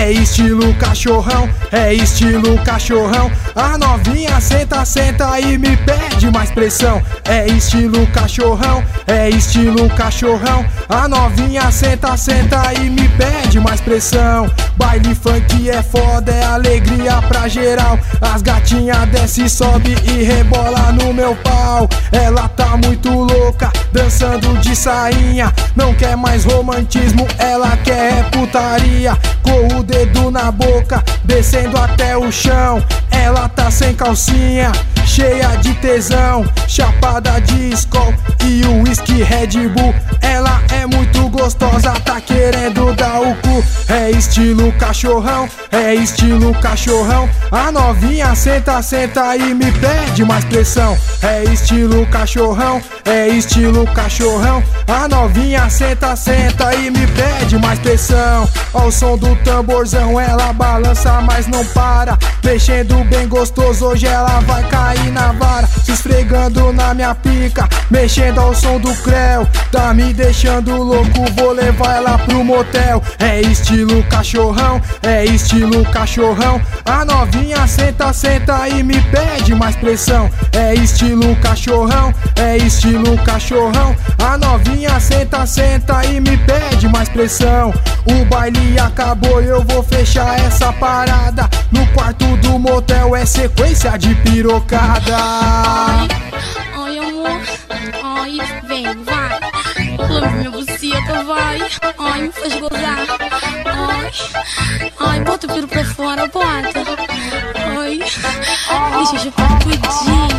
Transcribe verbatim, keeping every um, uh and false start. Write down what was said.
é estilo cachorrão, é estilo cachorrão. A novinha senta, senta e me pede mais pressão. É estilo cachorrão, é estilo cachorrão. A novinha senta, senta e me pede mais pressão. Baile funk é foda, é alegria pra geral. As gatinhas desce, sobe e rebola no meu pau. Ela tá muito louca, dançando de sainha. Não quer mais romantismo, ela quer putaria. Com o dedo na boca, descendo até o chão. Ela tá sem calcinha, cheia de tesão, chapada de Skol e o whisky Red Bull. Ela é muito gostosa, tá querendo dar o cu. É estilo cachorrão, é estilo cachorrão. A novinha senta, senta e me pede mais pressão. É estilo cachorrão, é estilo cachorrão. A novinha senta, senta e me pede mais pressão. Ao som do tamborzão ela balança, mas não para. Mexendo bem gostoso, hoje ela vai cair na vara. Se esfregando na minha pica, mexendo ao som do creu. Tá me deixando louco, vou levar ela pro motel. É estilo cachorrão, é estilo cachorrão. A novinha senta, senta e me pede mais pressão. É estilo cachorrão, é estilo cachorrão. A novinha senta, senta e me pede mais pressão. O baile acabou, eu vou fechar essa parada. No quarto do motel é sequência de pirocada. Ai, ai amor, ai, vem, vai. Lambe minha buceta, vai. Ai, me faz gozar. Ai, ai, bota o piro pra fora, bota. Ai, deixa eu chupar tudinho.